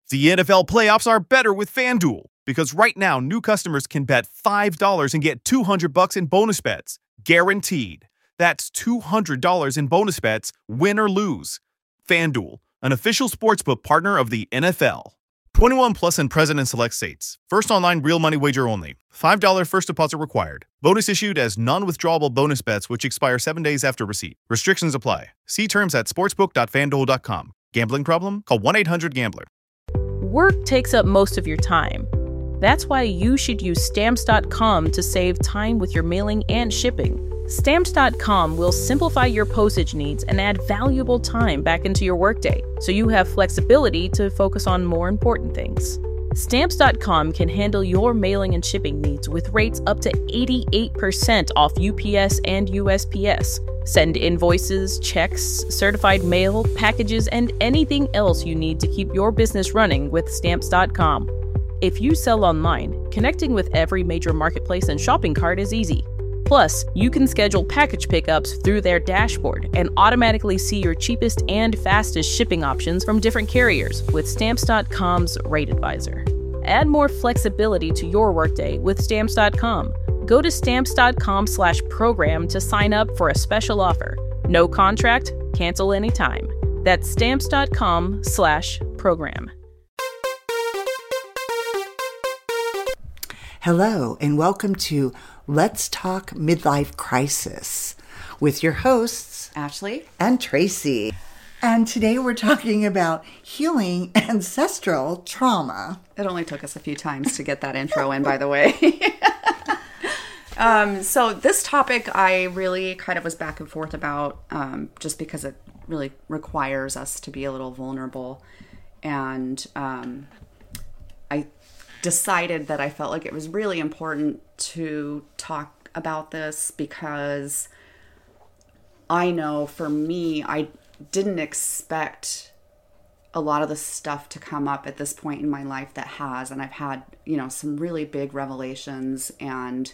The NFL playoffs are better with FanDuel because right now new customers can bet $5 and get $200 in bonus bets, guaranteed. That's $200 in bonus bets, win or lose. FanDuel, an official sportsbook partner of the NFL. 21 plus and present in select states. First online real money wager only. $5 first deposit required. Bonus issued as non-withdrawable bonus bets which expire 7 days after receipt. Restrictions apply. See terms at sportsbook.fanduel.com. Gambling problem? Call 1-800-GAMBLER. Work takes up most of your time. That's why you should use Stamps.com to save time with your mailing and shipping. Stamps.com will simplify your postage needs and add valuable time back into your workday, so you have flexibility to focus on more important things. Stamps.com can handle your mailing and shipping needs with rates up to 88% off UPS and USPS. Send invoices, checks, certified mail, packages, and anything else you need to keep your business running with Stamps.com. If you sell online, connecting with every major marketplace and shopping cart is easy. Plus, you can schedule package pickups through their dashboard and automatically see your cheapest and fastest shipping options from different carriers with Stamps.com's Rate Advisor. Add more flexibility to your workday with Stamps.com. Go to Stamps.com/program to sign up for a special offer. No contract, cancel anytime. That's Stamps.com/program. Hello, and welcome to Let's Talk Midlife Crisis with your hosts, Ashley and Tracy. And today we're talking about healing ancestral trauma. It only took us a few times to get that intro in, by the way. So this topic I really kind of was back and forth about just because it really requires us to be a little vulnerable. And I decided that I felt like it was really important to talk about this because I know for me, I didn't expect a lot of the stuff to come up at this point in my life that has, and I've had, some really big revelations, and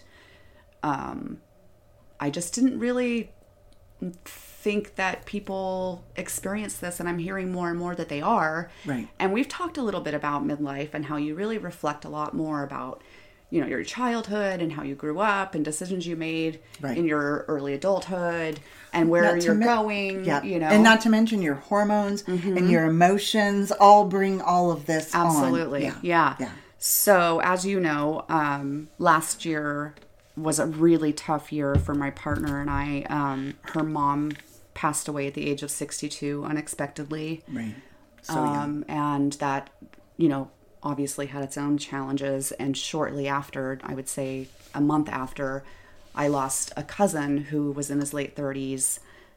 I just didn't really think that people experience this, and I'm hearing more and more that they are. Right. And we've talked a little bit about midlife and how you really reflect a lot more about, your childhood and how you grew up and decisions you made in your early adulthood and where you're going, And not to mention your hormones and your emotions all bring all of this Absolutely. on. Yeah. So as you know, last year was a really tough year for my partner and I. Her mom passed away at the age of 62 unexpectedly. Right. So young. And that, obviously had its own challenges. And shortly after, I would say a month after, I lost a cousin who was in his late 30s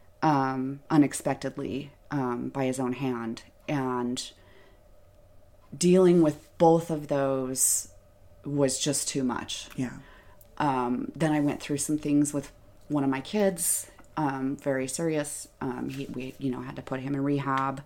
unexpectedly by his own hand. And dealing with both of those was just too much. Yeah. Then I went through some things with one of my kids, very serious. We had to put him in rehab,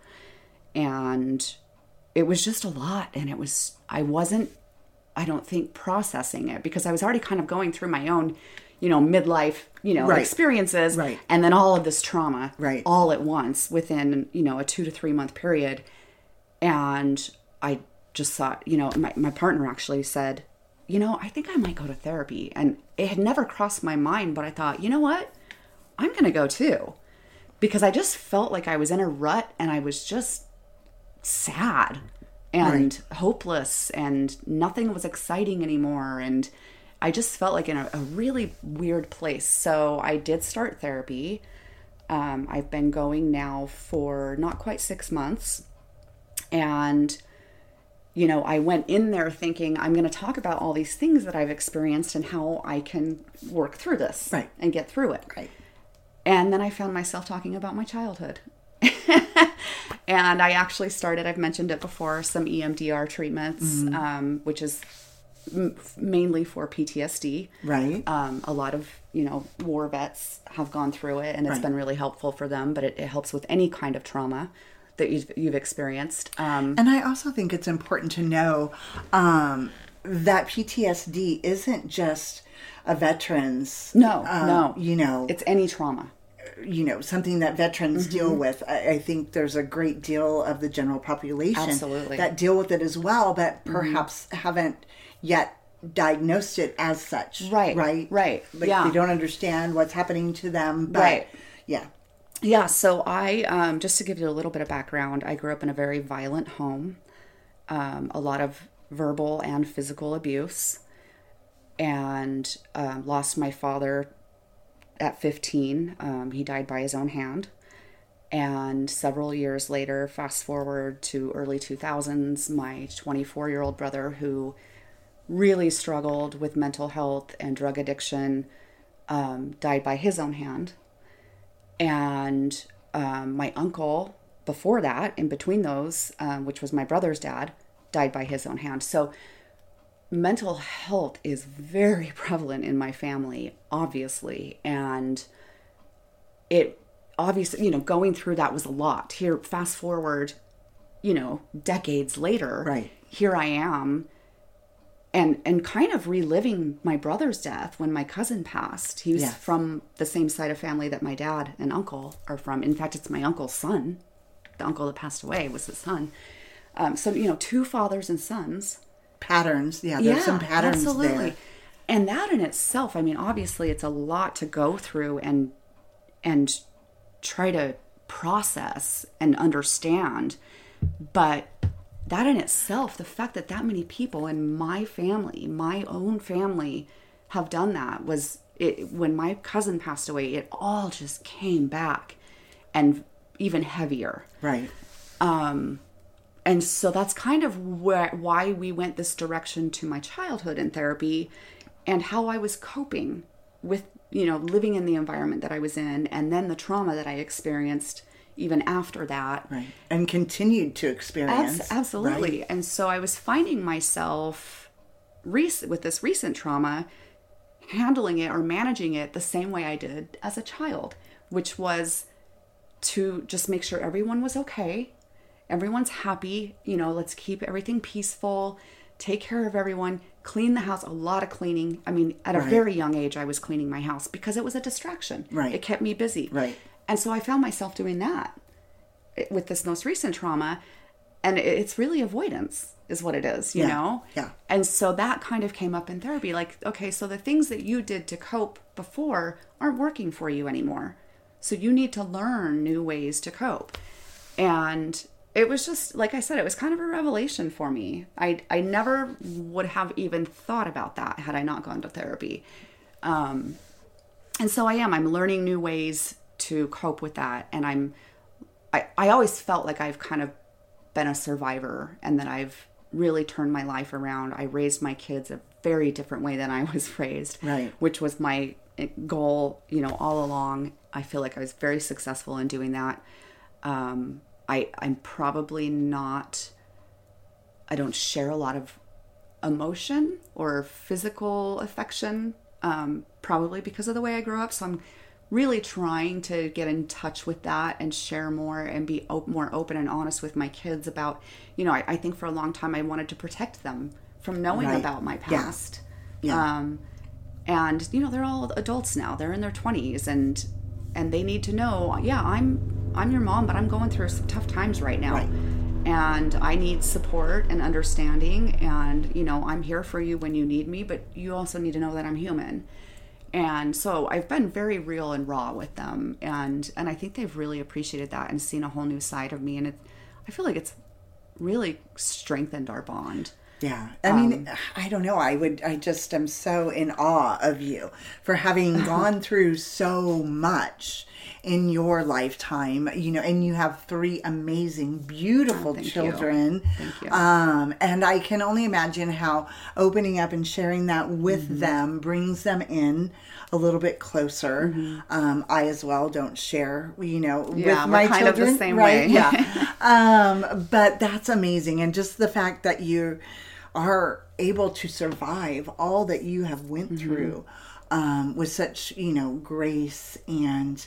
and it was just a lot. And I don't think processing it because I was already kind of going through my own, midlife, experiences. Right. And then all of this trauma all at once within, a 2 to 3 month period. And I just thought, my partner actually said, I think I might go to therapy. And it had never crossed my mind, but I thought, you know what? I'm going to go too. Because I just felt like I was in a rut and I was just sad and hopeless and nothing was exciting anymore. And I just felt like in a really weird place. So I did start therapy. I've been going now for not quite 6 months. And I went in there thinking I'm going to talk about all these things that I've experienced and how I can work through this and get through it. Right. And then I found myself talking about my childhood. And I actually started, I've mentioned it before, some EMDR treatments, which is mainly for PTSD. Right. A lot of, war vets have gone through it and it's been really helpful for them, but it helps with any kind of trauma that you've experienced. And I also think it's important to know that PTSD isn't just a veteran's. No. It's any trauma. something that veterans deal with. I think there's a great deal of the general population Absolutely. that deal with it as well, but perhaps haven't yet diagnosed it as such. Right. Like they don't understand what's happening to them. But Yeah, so I, just to give you a little bit of background, I grew up in a very violent home, a lot of verbal and physical abuse, and lost my father at 15. He died by his own hand. And several years later, fast forward to early 2000s, my 24-year-old brother, who really struggled with mental health and drug addiction, died by his own hand. And my uncle, before that, in between those, which was my brother's dad, died by his own hand. So mental health is very prevalent in my family, obviously. And it obviously, going through that was a lot. Here, fast forward, decades later, here I am. And kind of reliving my brother's death when my cousin passed. He was from the same side of family that my dad and uncle are from. In fact, it's my uncle's son. The uncle that passed away was his son. So, two fathers and sons. Patterns. Yeah, there's some patterns there. And that in itself, obviously it's a lot to go through and try to process and understand. But that in itself, the fact that many people in my family, my own family, have done that when my cousin passed away, it all just came back and even heavier. Right. And so that's kind of why we went this direction to my childhood in therapy and how I was coping with, living in the environment that I was in and then the trauma that I experienced even after that. Right. And continued to experience. Absolutely. Right. And so I was finding myself with this recent trauma, handling it or managing it the same way I did as a child, which was to just make sure everyone was okay. Everyone's happy. Let's keep everything peaceful, take care of everyone, clean the house, a lot of cleaning. At a very young age, I was cleaning my house because it was a distraction. Right. It kept me busy. Right. And so I found myself doing that with this most recent trauma. And it's really avoidance is what it is, you know? Yeah. And so that kind of came up in therapy. Like, okay, so the things that you did to cope before aren't working for you anymore. So you need to learn new ways to cope. And it was just, like I said, it was kind of a revelation for me. I never would have even thought about that had I not gone to therapy. And so I'm learning new ways to cope with that. And I always felt like I've kind of been a survivor and that I've really turned my life around. I raised my kids a very different way than I was raised, right, which was my goal, all along. I feel like I was very successful in doing that. I'm probably not, I don't share a lot of emotion or physical affection, probably because of the way I grew up. So I'm really trying to get in touch with that and share more and be more open and honest with my kids about, I think for a long time I wanted to protect them from knowing about my past. Yeah. And, they're all adults now. They're in their 20s and they need to know, I'm your mom, but I'm going through some tough times right now. Right. And I need support and understanding. And, I'm here for you when you need me, but you also need to know that I'm human. And so I've been very real and raw with them. And I think they've really appreciated that and seen a whole new side of me. And I feel like it's really strengthened our bond. Yeah. I don't know. I just am so in awe of you for having gone through so much in your lifetime, and you have 3 amazing, beautiful children. Thank you. And I can only imagine how opening up and sharing that with them brings them in a little bit closer. I as well don't share, with my kind children. Of the same right? way. Yeah. But that's amazing. And just the fact that you are able to survive all that you have went through with such, grace and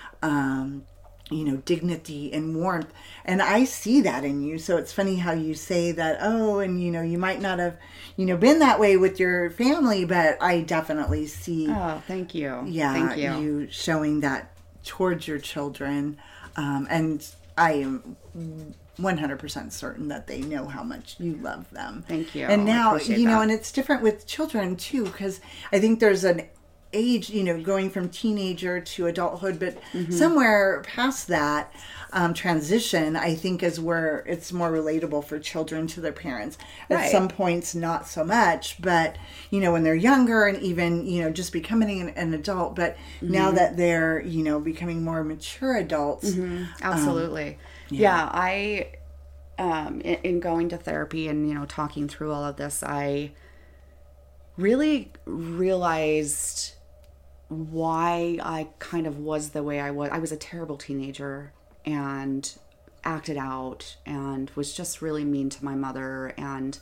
dignity and warmth. And I see that in you. So it's funny how you say that, you might not have, been that way with your family, but I definitely see. Oh, thank you. Yeah. Thank you. You showing that towards your children. And I am 100% certain that they know how much you love them. Thank you. And now, I appreciate that. and it's different with children too, because I think there's an age, going from teenager to adulthood, but somewhere past that transition, I think is where it's more relatable for children to their parents. At Right. some points, not so much, but, when they're younger and even, just becoming an adult, but now that they're, becoming more mature adults. Absolutely. Yeah. I, in going to therapy and, talking through all of this, I really realized why I kind of was the way I was. I was a terrible teenager and acted out and was just really mean to my mother. And,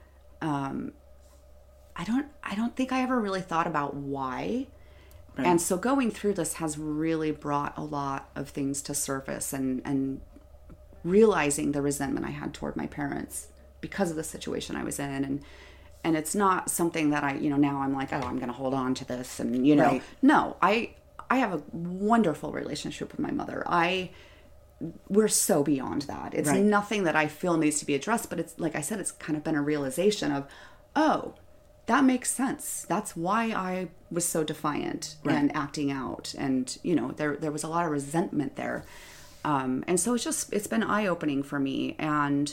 I don't think I ever really thought about why. Right. And so going through this has really brought a lot of things to surface, and realizing the resentment I had toward my parents because of the situation I was in. And it's not something that I, now I'm like, oh, I'm going to hold on to this. And, Right. No, I have a wonderful relationship with my mother. We're so beyond that. It's Right. nothing that I feel needs to be addressed, but it's, like I said, it's kind of been a realization of, oh, that makes sense. That's why I was so defiant Right. and acting out. And, there was a lot of resentment there. And so it's been eye-opening for me. And,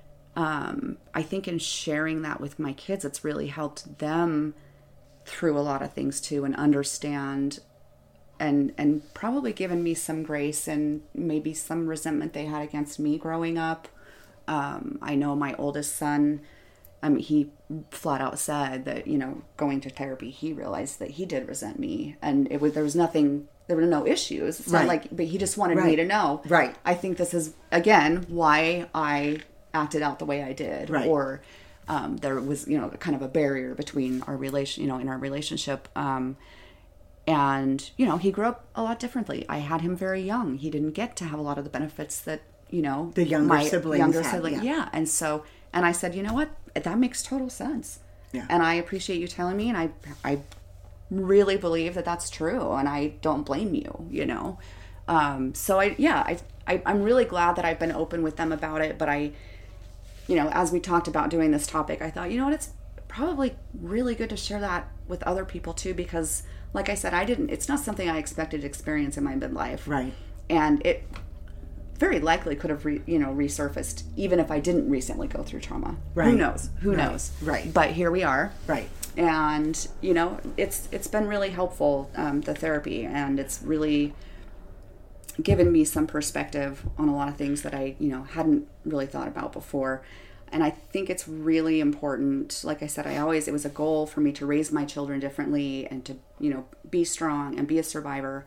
I think in sharing that with my kids, it's really helped them through a lot of things too, and understand and probably given me some grace and maybe some resentment they had against me growing up. I know my oldest son, he flat out said that, going to therapy, he realized that he did resent me, and there were no issues. It's not Right. but he just wanted me Right. to know. Right. I think this is, again, why I acted out the way I did. Right. Or there was, kind of a barrier between our relation, in our relationship. And, he grew up a lot differently. I had him very young. He didn't get to have a lot of the benefits that, The younger siblings had, yeah. Yeah. And so, and I said, you know what? That makes total sense. Yeah. And I appreciate you telling me. And I really believe that that's true. And I don't blame you, So I'm really glad that I've been open with them about it. But as we talked about doing this topic, I thought, it's probably really good to share that with other people too, because like I said, it's not something I expected to experience in my midlife. Right. And it very likely could have, resurfaced even if I didn't recently go through trauma. Right. Who knows? Who Right. knows? Right. But here we are. Right. And, it's been really helpful, the therapy, and it's really given me some perspective on a lot of things that I, hadn't really thought about before. And I think it's really important. Like I said, it was a goal for me to raise my children differently and to, be strong and be a survivor.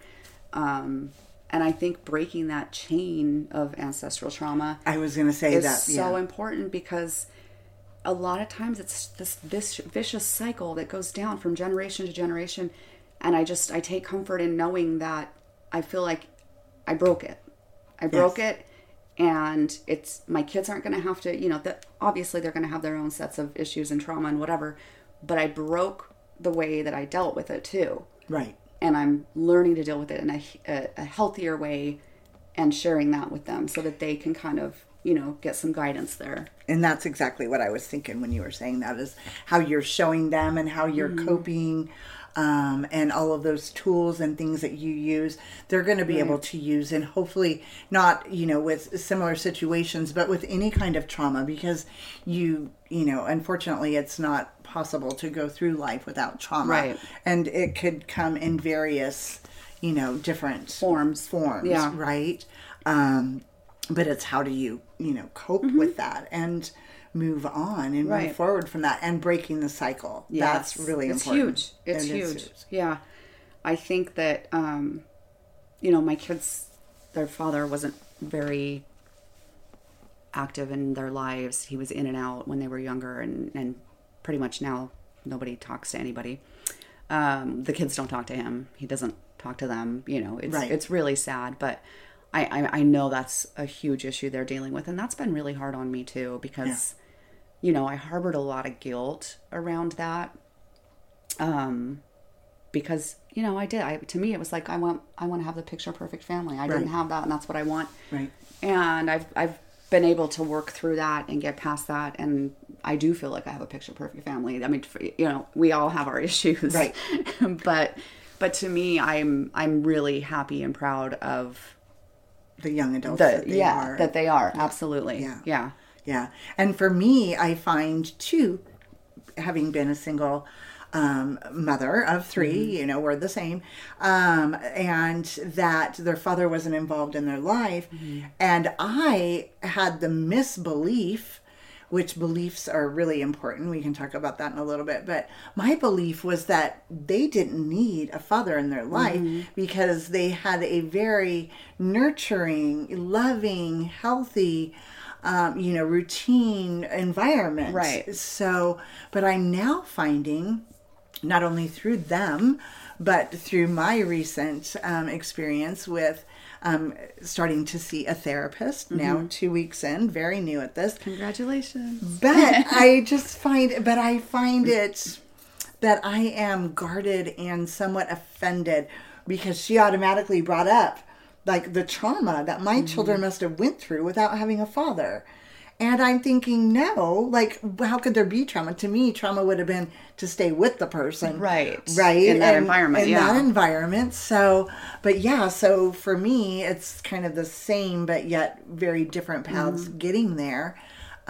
And I think breaking that chain of ancestral trauma I was going to say is that. so Yeah. important, because a lot of times it's this vicious cycle that goes down from generation to generation. And I take comfort in knowing that I feel like I broke it. I broke it. And my kids aren't going to have to, obviously they're going to have their own sets of issues and trauma and whatever, but I broke the way that I dealt with it too. Right. And I'm learning to deal with it in a healthier way, and sharing that with them so that they can kind of, get some guidance there. And that's exactly what I was thinking when you were saying that, is how you're showing them and how you're coping, and all of those tools and things that you use, they're going to be able to use, and hopefully not, with similar situations, but with any kind of trauma, because unfortunately it's not possible to go through life without trauma. Right. And it could come in various, different Forms. Yeah. Right. But it's how do you, cope with that and move on and move forward from that, and breaking the cycle. Yes. That's really it's important. Huge. It's huge. Yeah. I think that, my kids, their father wasn't very active in their lives. He was in and out when they were younger, and pretty much now nobody talks to anybody. The kids don't talk to him. He doesn't talk to them. It's really sad, but I know that's a huge issue they're dealing with. And that's been really hard on me too, because, I harbored a lot of guilt around that. because, you know, to me, it was like, I want to have the picture perfect family. I didn't have that, and that's what I want. Right. And I've been able to work through that and get past that. And I do feel like I have a picture perfect family. I mean, you know, we all have our issues. Right. but to me, I'm really happy and proud of the young adults that they are. That they are. Absolutely. Yeah. Yeah. Yeah. And for me, I find too, having been a single mother of 3, you know, we're the same, and that their father wasn't involved in their life. And I had the misbelief, which beliefs are really important. We can talk about that in a little bit. But my belief was that they didn't need a father in their life because they had a very nurturing, loving, healthy, you know, routine environment. Right. So, but I'm now finding, not only through them, but through my recent experience with starting to see a therapist, now 2 weeks in, very new at this. Congratulations. But I find it that I am guarded and somewhat offended because she automatically brought up like the trauma that my children must have went through without having a father. And I'm thinking, no, like, how could there be trauma? To me, trauma would have been to stay with the person. Right. Right. In that environment, in that environment. So, but yeah, so for me, it's kind of the same, but yet very different paths getting there.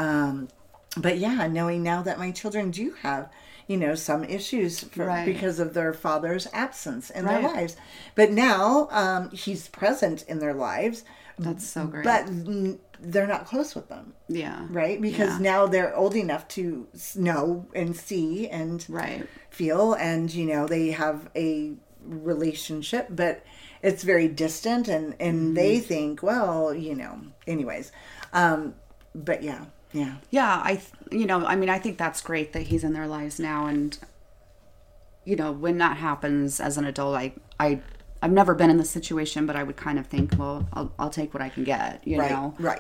But yeah, knowing now that my children do have, you know, some issues because of their father's absence in their lives. But now he's present in their lives. That's so great. But they're not close with them. Yeah. Right? Because now they're old enough to know and see and feel. And, you know, they have a relationship, but it's very distant. And they think, well, you know, anyways. But yeah. Yeah. Yeah. I think that's great that he's in their lives now. And, you know, when that happens as an adult, I've never been in this situation, but I would kind of think, well, I'll take what I can get, you know? Right.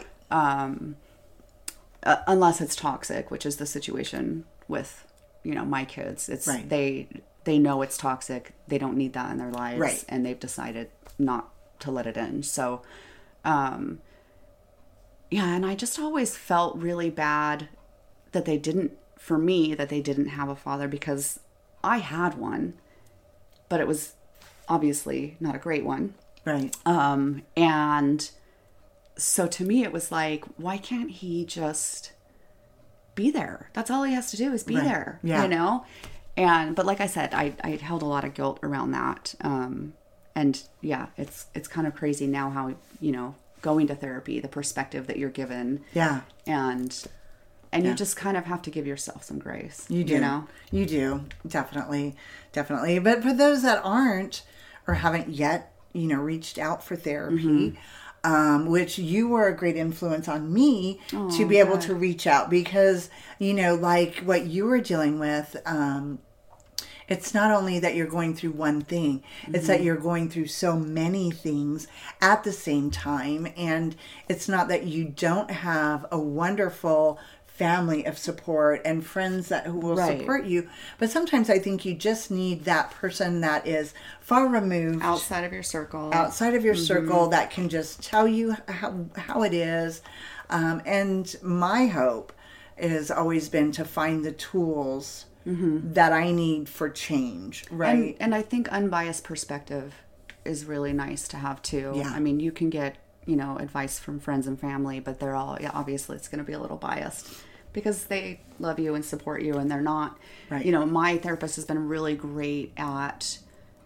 Unless it's toxic, which is the situation with, you know, my kids. It's they know it's toxic. They don't need that in their lives, and they've decided not to let it in. So, and I just always felt really bad that they didn't have a father, because I had one, but it was obviously not a great one. Right. And so to me, it was like, why can't he just be there? That's all he has to do is be there, you know? But like I said, I held a lot of guilt around that. And yeah, it's kind of crazy now how, you know, going to therapy, the perspective that you're given. Yeah. And you just kind of have to give yourself some grace. You do. You know? You do. Definitely. But for those that aren't or haven't yet, you know, reached out for therapy, which you were a great influence on me to be able to reach out, because, you know, like what you were dealing with, it's not only that you're going through one thing, it's that you're going through so many things at the same time. And it's not that you don't have a wonderful family of support and friends who will support you, but sometimes I think you just need that person that is far removed, outside of your circle, that can just tell you how it is. And my hope has always been to find the tools that I need for change, right? And I think unbiased perspective is really nice to have too. Yeah. I mean, you can get, you know, advice from friends and family, but they're all, obviously it's going to be a little biased because they love you and support you, and they're not, you know, my therapist has been really great at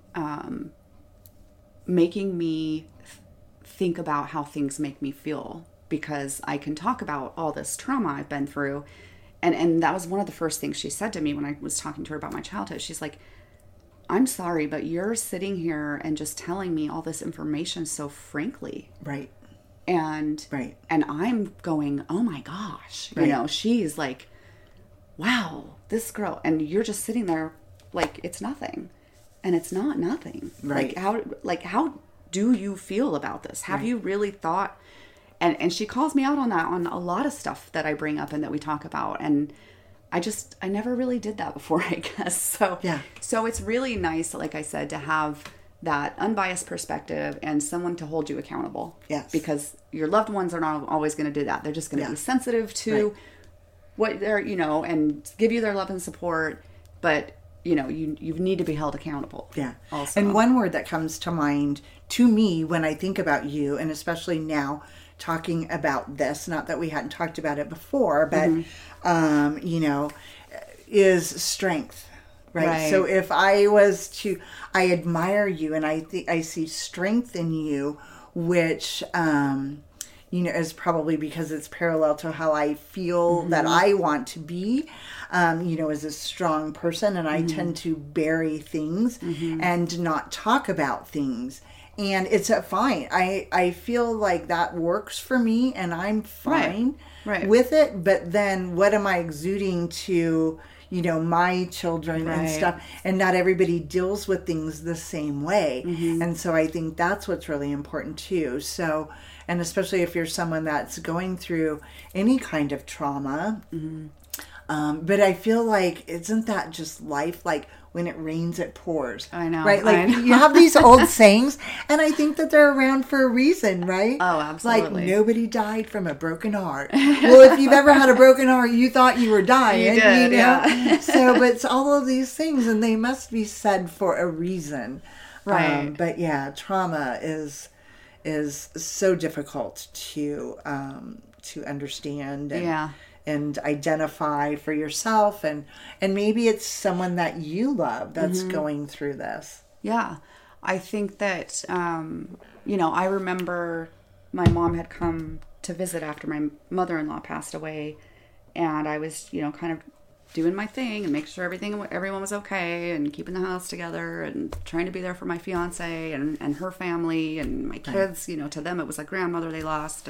making me think about how things make me feel, because I can talk about all this trauma I've been through. And that was one of the first things she said to me when I was talking to her about my childhood. She's like, I'm sorry, but you're sitting here and just telling me all this information so frankly. Right. And I'm going, oh my gosh, you know, she's like, wow, this girl, and you're just sitting there like it's nothing, and it's not nothing. Right. How do you feel about this? Have you really thought? And she calls me out on that, on a lot of stuff that I bring up and that we talk about. And I never really did that before, I guess. So, Yeah. So it's really nice, like I said, to have that unbiased perspective and someone to hold you accountable. Yes. Because your loved ones are not always going to do that. They're just going to Yeah. be sensitive to Right. what they're, and give you their love and support. But, you need to be held accountable. Yeah. Also. And one word that comes to mind to me when I think about you, and especially now talking about this, not that we hadn't talked about it before, but, is strength. Right. So if I was to, I admire you, and I think I see strength in you, which, is probably because it's parallel to how I feel that I want to be, as a strong person. And I tend to bury things and not talk about things. And it's fine. I feel like that works for me, and I'm fine with it. But then what am I exuding to, my children and stuff? And not everybody deals with things the same way. And so I think that's what's really important too. So, and especially if you're someone that's going through any kind of trauma. But I feel like, isn't that just life? Like, when it rains, it pours. I know. Right? Like, I know. you have these old sayings, and I think that they're around for a reason, right? Oh, absolutely. Like, nobody died from a broken heart. Well, if you've ever had a broken heart, you thought you were dying. You did, yeah. So, but it's all of these things, and they must be said for a reason. Right. But yeah, trauma is so difficult to understand. And identify for yourself, and maybe it's someone that you love that's going through this. Yeah. I think that, I remember my mom had come to visit after my mother-in-law passed away, and I was, kind of doing my thing and making sure everyone was okay, and keeping the house together, and trying to be there for my fiance and her family and my kids. To them it was a grandmother they lost,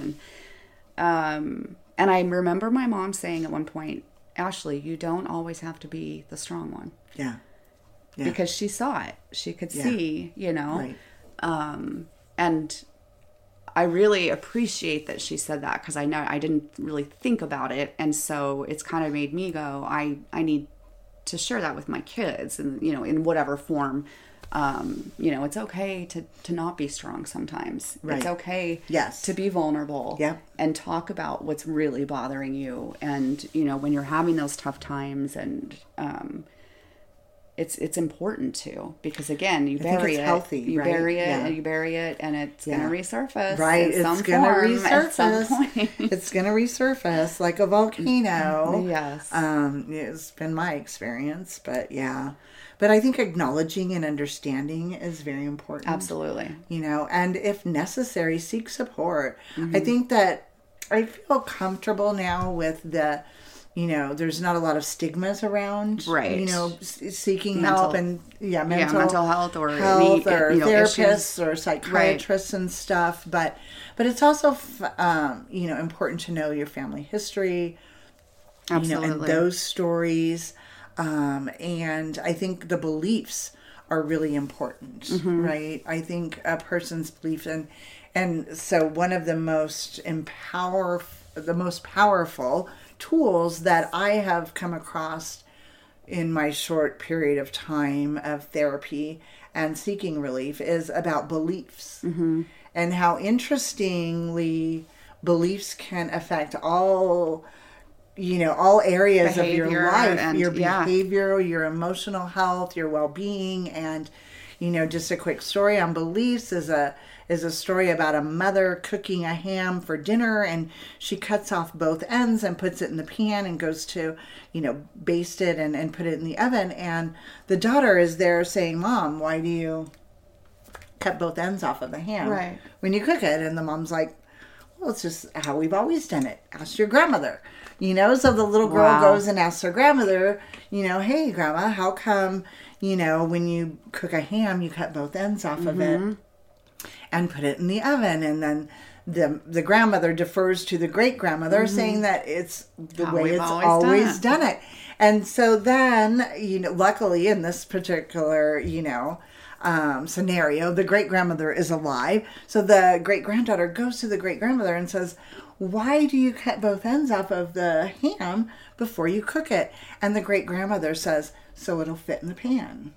and I remember my mom saying at one point, "Ashley, you don't always have to be the strong one." Yeah. Because she saw it. She could see, Right. And I really appreciate that she said that, because I know I didn't really think about it. And so it's kind of made me go, I need to share that with my kids, and, in whatever form. It's okay to not be strong sometimes. Right. It's okay Yes. to be vulnerable. Yep. And talk about what's really bothering you. And, when you're having those tough times, and it's important to, because again, you bury it. Healthy, you right? bury it, Yeah. and you bury it, and it's Yeah. gonna resurface. Right, in it's some gonna form resurface. at some point. It's gonna resurface like a volcano. Yes. It's been my experience, but yeah. But I think acknowledging and understanding is very important. Absolutely. And if necessary, seek support. I think that I feel comfortable now with the, there's not a lot of stigmas around, Right. Seeking help, and mental health or therapists issues. or psychiatrists and stuff. But it's also, important to know your family history, Absolutely. and those stories. And I think the beliefs are really important, right? I think a person's belief, and so one of the most powerful tools that I have come across in my short period of time of therapy and seeking relief is about beliefs, and how interestingly beliefs can affect all areas of your life, and, your behavior, your emotional health, your well-being. And, just a quick story on beliefs is a story about a mother cooking a ham for dinner, and she cuts off both ends and puts it in the pan and goes to, baste it and put it in the oven. And the daughter is there saying, "Mom, why do you cut both ends off of the ham when you cook it?" And the mom's like, "Well, it's just how we've always done it. Ask your grandmother." So the little girl goes and asks her grandmother, "Hey, Grandma, how come, when you cook a ham, you cut both ends off of it and put it in the oven?" And then the grandmother defers to the great-grandmother, saying that it's the way it's always done it. And so then, luckily in this particular, scenario, the great-grandmother is alive. So the great-granddaughter goes to the great-grandmother and says, why do you cut both ends off of the ham before you cook it? And the great grandmother says, so it'll fit in the pan.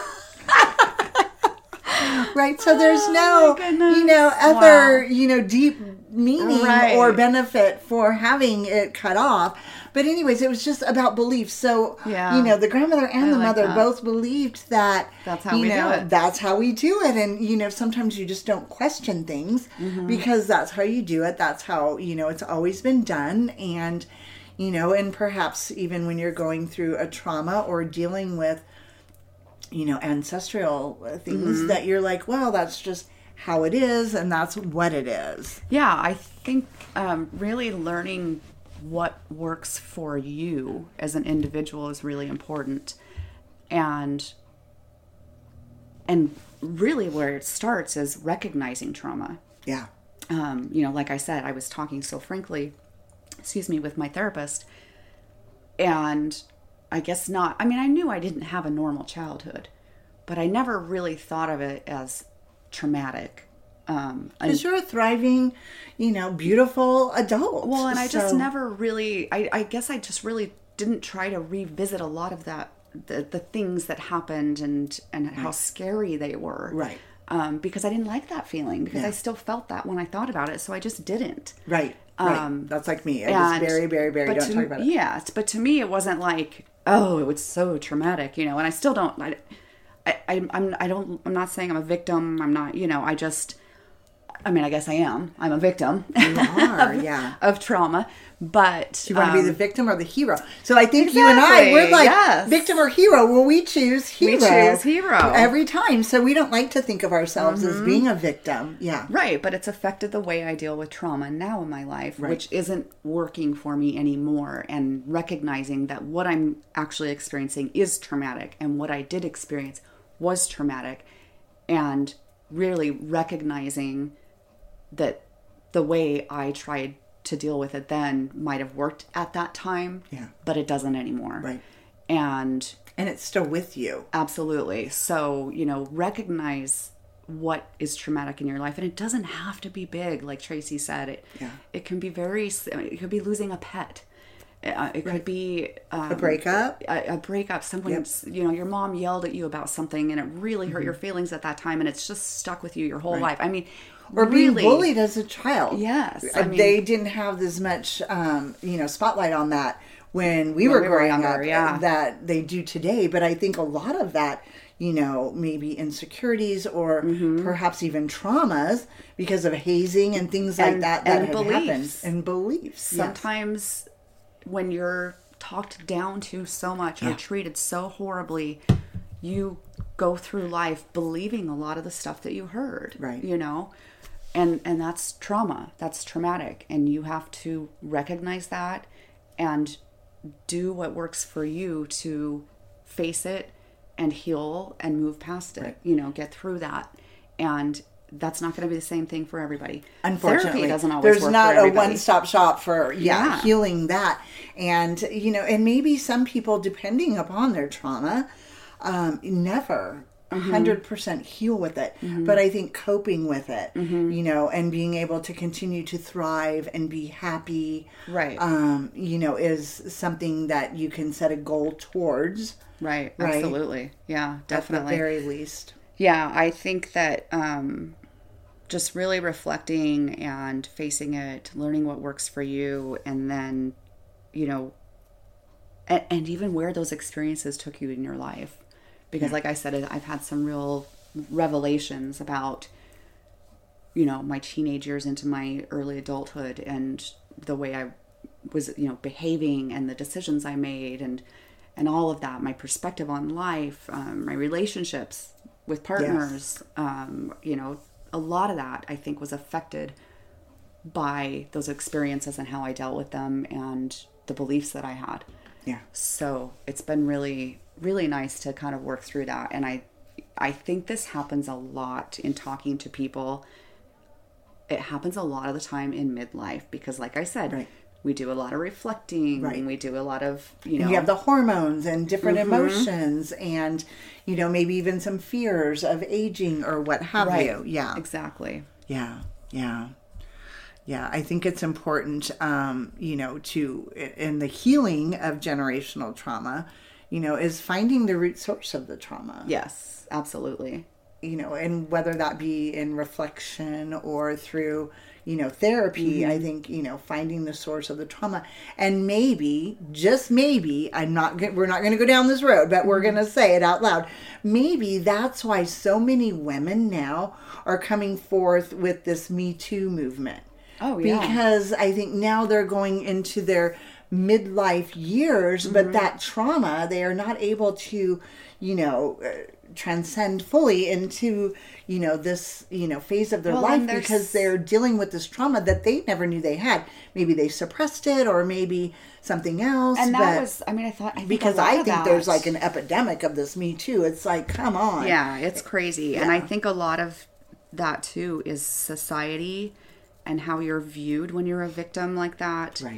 Right, so there's no, other, deep meaning or benefit for having it cut off. But anyways, it was just about belief. So, the grandmother and the mother both believed that, that's how we do it. That's how we do it. And, sometimes you just don't question things because that's how you do it. That's how, it's always been done. And, and perhaps even when you're going through a trauma or dealing with, ancestral things that you're like, well, that's just how it is and that's what it is. Yeah, I think really learning what works for you as an individual is really important. And really where it starts is recognizing trauma. Yeah. Like I said, I was talking so frankly, with my therapist, and I guess not. I mean, I knew I didn't have a normal childhood, but I never really thought of it as traumatic. Because you're a thriving, beautiful adult. Well, and I just never really, I guess I just really didn't try to revisit a lot of that, the things that happened and how scary they were. Right. Because I didn't like that feeling, because I still felt that when I thought about it, so I just didn't. Right. That's like me. I was very, very, very, don't talk about it. Yeah, but to me it wasn't like, oh, it was so traumatic, and I still don't, I'm not saying I'm a victim, I'm not, I guess I am. I'm a victim. You are, of trauma. But do you want to be the victim or the hero? So I think you and I, we're like victim or hero. Well, we choose hero. We choose hero every time. So we don't like to think of ourselves as being a victim. Yeah. Right. But it's affected the way I deal with trauma now in my life, which isn't working for me anymore. And recognizing that what I'm actually experiencing is traumatic, and what I did experience was traumatic, and really recognizing that the way I tried to deal with it then might have worked at that time, but it doesn't anymore. Right. And it's still with you. Absolutely. So, recognize what is traumatic in your life. And it doesn't have to be big, like Tracy said. It can be it could be losing a pet. It could be a breakup. A breakup. Someone's, your mom yelled at you about something and it really hurt your feelings at that time, and it's just stuck with you your whole life. I mean, or being bullied as a child. Yes. They didn't have as much, spotlight on that when we were growing up that they do today. But I think a lot of that, maybe insecurities or perhaps even traumas because of hazing and things like that had happened. And beliefs. Sometimes when you're talked down to so much or treated so horribly, you go through life believing a lot of the stuff that you heard. Right. And that's trauma. That's traumatic. And you have to recognize that and do what works for you to face it and heal and move past it, get through that. And that's not going to be the same thing for everybody. Unfortunately, therapy doesn't always there's work not for a everybody. one-stop shop for healing that. And, and maybe some people, depending upon their trauma, never 100% heal with it. But I think coping with it, and being able to continue to thrive and be happy, right? Is something that you can set a goal towards. Right. Absolutely. Yeah, definitely. At the very least. Yeah, I think that just really reflecting and facing it, learning what works for you, and then, and even where those experiences took you in your life. Because like I said, I've had some real revelations about, my teenage years into my early adulthood and the way I was, behaving and the decisions I made and all of that, my perspective on life, my relationships with partners, a lot of that I think was affected by those experiences and how I dealt with them and the beliefs that I had. Yeah. So it's been really, really nice to kind of work through that. And I think this happens a lot in talking to people. It happens a lot of the time in midlife because, like I said, we do a lot of reflecting. Right. We do a lot of, And you have the hormones and different emotions and, maybe even some fears of aging or what have you. Yeah. Exactly. Yeah. Yeah. Yeah, I think it's important, in the healing of generational trauma, is finding the root source of the trauma. Yes, absolutely. And whether that be in reflection or through, therapy, I think, finding the source of the trauma. And maybe, just maybe, we're not going to go down this road, but we're going to say it out loud. Maybe that's why so many women now are coming forth with this Me Too movement. Oh, yeah. Because I think now they're going into their midlife years, but that trauma, they are not able to, transcend fully into, this, phase of their life because they're dealing with this trauma that they never knew they had. Maybe they suppressed it or maybe something else. And that was, I think because I think there's like an epidemic of this Me Too. It's like, come on. Yeah, it's crazy. Yeah. And I think a lot of that too is society and how you're viewed when you're a victim like that. Right.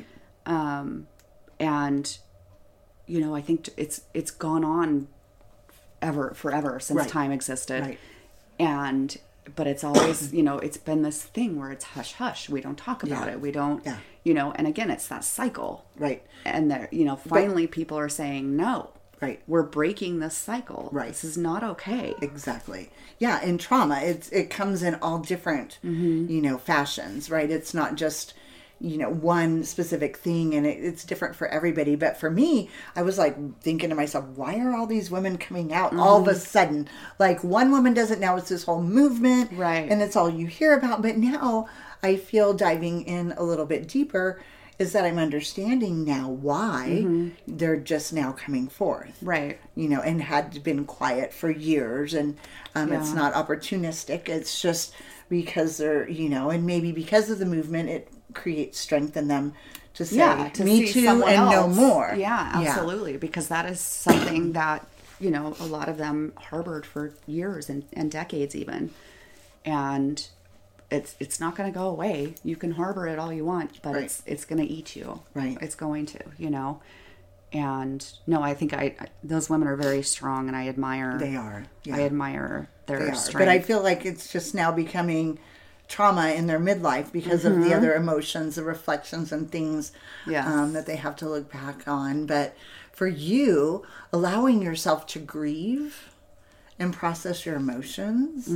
And, I think it's gone on forever since time existed. Right. But it's always, it's been this thing where it's hush hush. We don't talk about it. We don't, and again, it's that cycle. Right. And there, finally people are saying, no, right, we're breaking this cycle. Right. This is not okay. Exactly. Yeah. In trauma, it comes in all different, fashions, right? It's not just, one specific thing, and it's different for everybody. But for me, I was like thinking to myself, why are all these women coming out all of a sudden? Like one woman does it now, it's this whole movement, right? And it's all you hear about. But now I feel diving in a little bit deeper is that I'm understanding now why they're just now coming forth, right? And had been quiet for years, and it's not opportunistic. It's just because they're, and maybe because of the movement, it creates strength in them to say, me too, and else. No more. Yeah, absolutely. Yeah. Because that is something that, a lot of them harbored for years and decades even. And it's not going to go away. You can harbor it all you want, but it's going to eat you. Right. It's going to, And no, I think those women are very strong, and I admire. They are. Yeah. I admire their strength. But I feel like it's just now becoming trauma in their midlife because of the other emotions, the reflections and things that they have to look back on. But for you, allowing yourself to grieve and process your emotions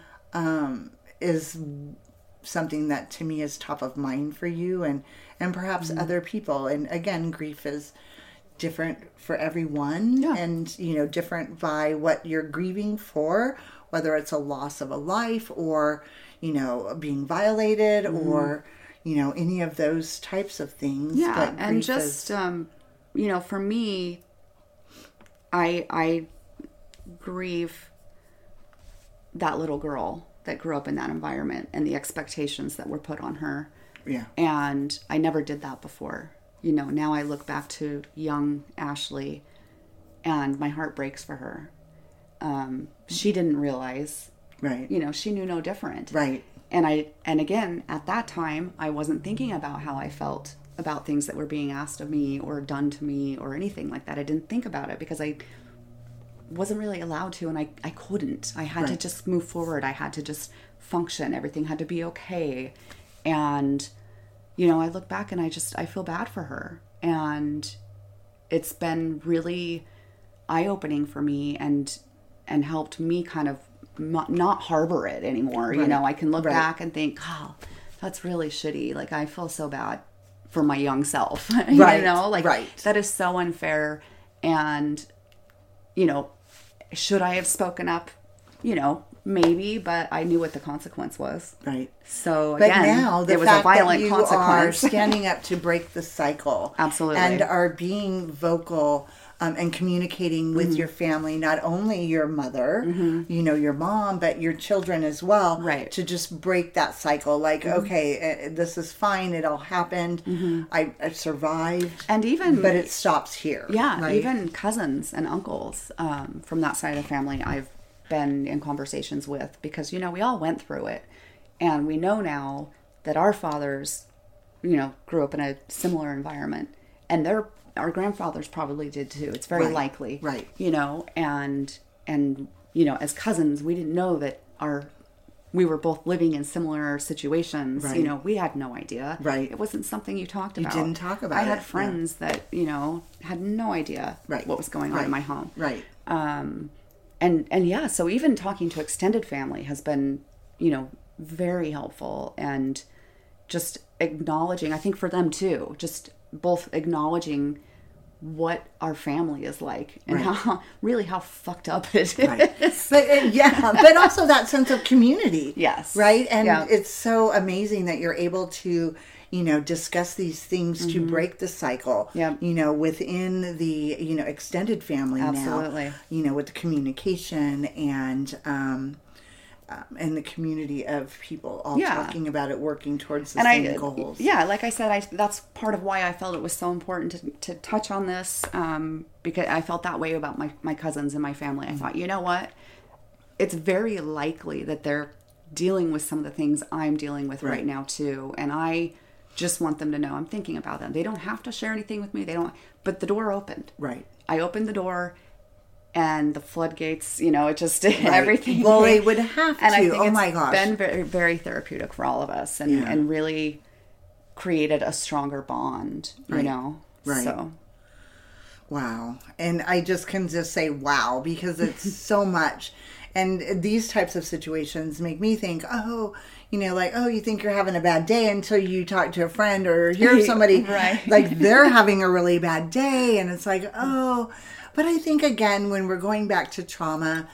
is something that to me is top of mind for you and perhaps other people. And again, grief is different for everyone and, different by what you're grieving for, whether it's a loss of a life or, being violated or, any of those types of things. Yeah. But and just, for me, I grieve that little girl that grew up in that environment and the expectations that were put on her. Yeah. And I never did that before. Now I look back to young Ashley and my heart breaks for her. She didn't realize, right. She knew no different. Right. And again, at that time, I wasn't thinking about how I felt about things that were being asked of me or done to me or anything like that. I didn't think about it because I wasn't really allowed to, and I couldn't. I had to just move forward. I had to just function. Everything had to be okay. And, I look back and I feel bad for her. And it's been really eye-opening for me and helped me kind of not harbor it anymore. Right. I can look back and think, oh, that's really shitty. Like, I feel so bad for my young self. That is so unfair. And, should I have spoken up? Maybe, but I knew what the consequence was. Right. So but again, now the it was fact a violent that you consequence. are standing up to break the cycle. Absolutely. And are being vocal and communicating with your family, not only your mother, your mom, but your children as well. Right. To just break that cycle. Like, okay, this is fine. It all happened. I survived. And even... But it stops here. Yeah. Right? Even cousins and uncles from that side of the family I've been in conversations with because, we all went through it. And we know now that our fathers, grew up in a similar environment. And our grandfathers probably did too. It's very likely. Right. And as cousins, we didn't know that our we were both living in similar situations, Right. you know, we had no idea. Right. It wasn't something you talked about. didn't talk about I had it, friends that, you know, had no idea Right. what was going on in my home. Right. And yeah, so even talking to extended family has been, you know, very helpful, and just acknowledging, I think for them too, just both acknowledging what our family is like and how fucked up it is. Right. But but also that sense of community. Yes. Right. And Yeah. it's so amazing that you're able to, you know, discuss these things to break the cycle. Yeah. You know, within the, you know, extended family Absolutely. now. You know, with the communication and the community of people all Yeah. talking about it, working towards the And same goals. Yeah, like I said, that's part of why I felt it was so important to touch on this, because I felt that way about my cousins and my family. I thought, you know what? It's very likely that they're dealing with some of the things I'm dealing with right now too. And I just want them to know I'm thinking about them. They don't have to share anything with me. But the door opened. Right. I opened the door, and the floodgates, you know, it just everything. Well, they would have to. And I think Oh my gosh. been very, very therapeutic for all of us, and really created a stronger bond, you know? Right. So. Wow. And I just can just say wow, because it's so much. And these types of situations make me think, oh, you know, like, oh, you think you're having a bad day until you talk to a friend or hear somebody like they're having a really bad day. And it's like, oh, but I think again, when we're going back to trauma,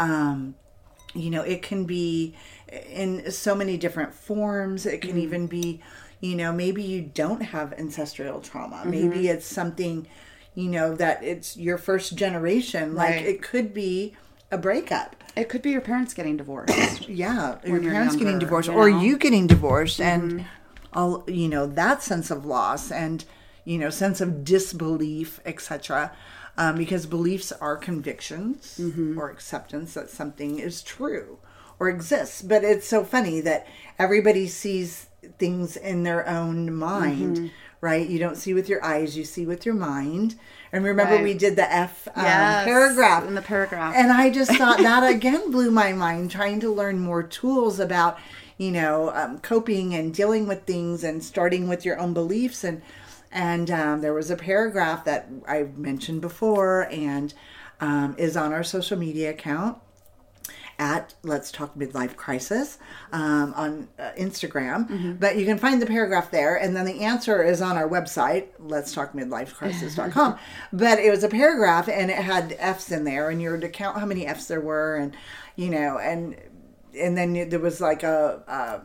you know, it can be in so many different forms. It can even be, you know, maybe you don't have ancestral trauma. Maybe it's something, you know, that it's your first generation. Like it could be a breakup. It could be your parents getting divorced. Yeah, your When you're parents getting younger, divorced, you or know? you getting divorced, and all, you know, that sense of loss and, you know, sense of disbelief, etc. Because beliefs are convictions or acceptance that something is true or exists. But it's so funny that everybody sees things in their own mind, right? You don't see with your eyes, you see with your mind. And remember we did the F paragraph. In the paragraph. And I just thought that again blew my mind, trying to learn more tools about, you know, coping and dealing with things and starting with your own beliefs. And there was a paragraph that I mentioned before and is on our social media account at Let's Talk Midlife Crisis on Instagram. But you can find the paragraph there. And then the answer is on our website, letstalkmidlifecrisis.com. But it was a paragraph and it had F's in there, and you were to count how many F's there were, and, you know, and then there was like a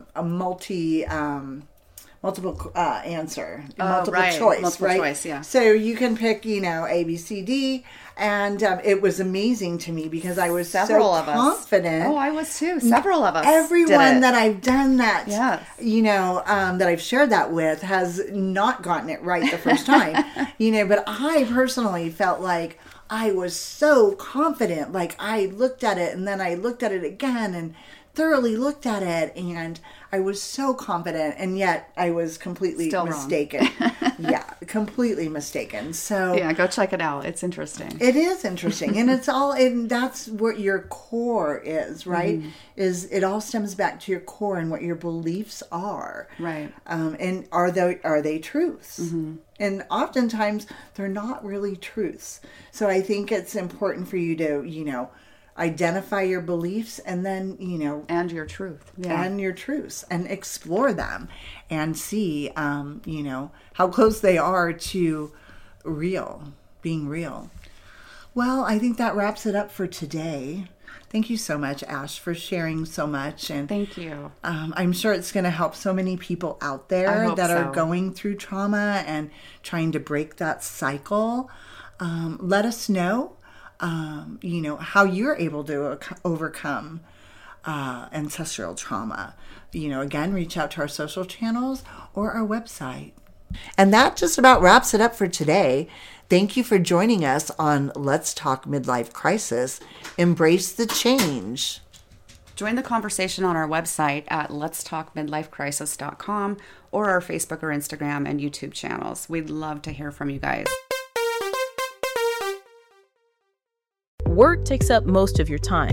multiple answer, multiple choice, multiple right? choice, yeah. So you can pick, you know, A, B, C, D, and it was amazing to me because I was Several so of us. confident. Oh, I was too. Several of us. Everyone did it. that I've done that, Yes. you know, that I've shared that with has not gotten it right the first time, you know, but I personally felt like I was so confident. Like I looked at it and then I looked at it again and thoroughly looked at it, and I was so confident, and yet I was completely Still wrong. mistaken. Yeah, completely mistaken. So Yeah, go check it out. It's interesting. it is interesting, and it's all, and that's what your core is, right? Is it all stems back to your core and what your beliefs are, Right. and are they truths? And oftentimes they're not really truths. So I think it's important for you to, you know, identify your beliefs and then, you know, And your truth. Yeah. and your truths and explore them and see, you know, how close they are to being real. Well, I think that wraps it up for today. Thank you so much, Ash, for sharing so much. And Thank you. I'm sure it's going to help so many people out I there hope that are so. going through trauma and trying to break that cycle. Let us know, you know, how you're able to overcome ancestral trauma. You know, again, reach out to our social channels or our website. And that just about wraps it up for today. Thank you for joining us on Let's Talk Midlife Crisis. Embrace the change. Join the conversation on our website at letstalkmidlifecrisis.com or our Facebook or Instagram and YouTube channels. We'd love to hear from you guys. Work takes up most of your time.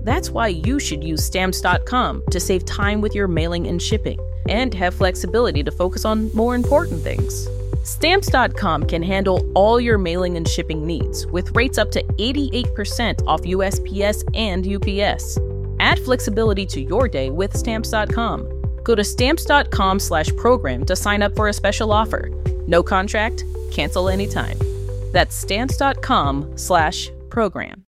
That's why you should use Stamps.com to save time with your mailing and shipping, and have flexibility to focus on more important things. Stamps.com can handle all your mailing and shipping needs with rates up to 88% off USPS and UPS. Add flexibility to your day with Stamps.com. Go to Stamps.com/program to sign up for a special offer. No contract, cancel anytime. That's Stamps.com/program.